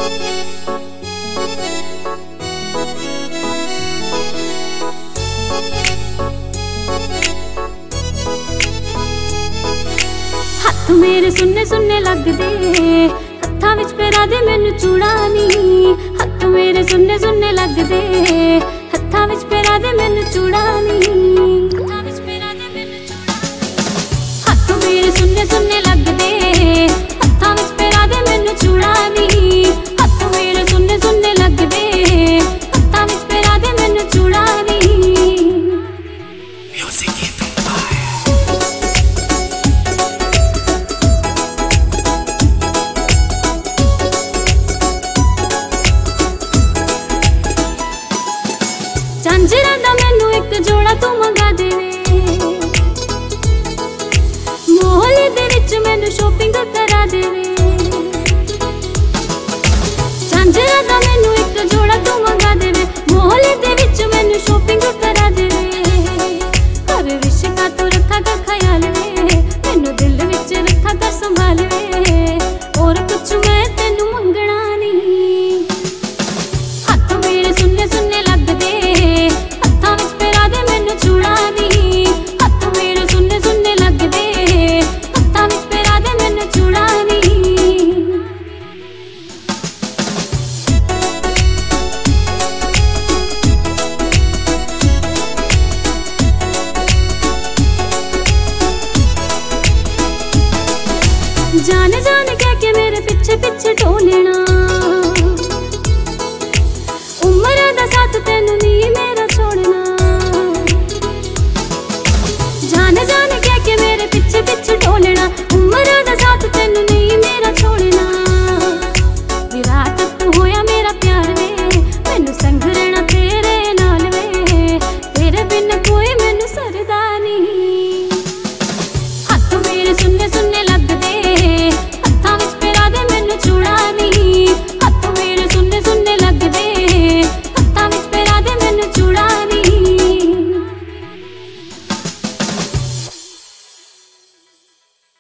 हथ मेरे सुन्ने सुन्ने लगदे, हत्थां विच पैरां दे मैनूं चूड़ा नी। हथ मेरे सुन्ने सुन्ने लगदे, हत्थां विच पैरां दे मैनूं चूड़ा नी। हथ मेरे सुन्ने सुन्ने लगदे, हत्थां विच पैरां दे मैनूं चूड़ा नी। हथ मेरे सुन्ने सुन्ने लगदे, हत्थां विच पैरां दे मैनूं चूड़ा नी। झांजरां दा मैनूं इक जोड़ा तू मंगा देवे, मोहल्ले दे विच मैनूं शॉपिंग करा देवे। झांजरां दा मैनूं इक जोड़ा तू मंगा देवे, मोहल्ले दे विच मैनूं शॉपिंग करा देवे। हर रिश्ता तू रखा कर ख्याल वे, मैनूं दिल विच रखा कर संभाल वे। और कुछ मैं तैनूं मंगना नहीं। हथ मेरे सुन्ने सुन्ने लगदे, हत्थां विच पैरां दे मैनूं चूड़ा नी। हथ मेरे सुन्ने सुन्ने लगदे, हत्थां विच पैरां दे मैनूं चूड़ा नी। जान जान कह के मेरे पिछे पिछे ढोलना,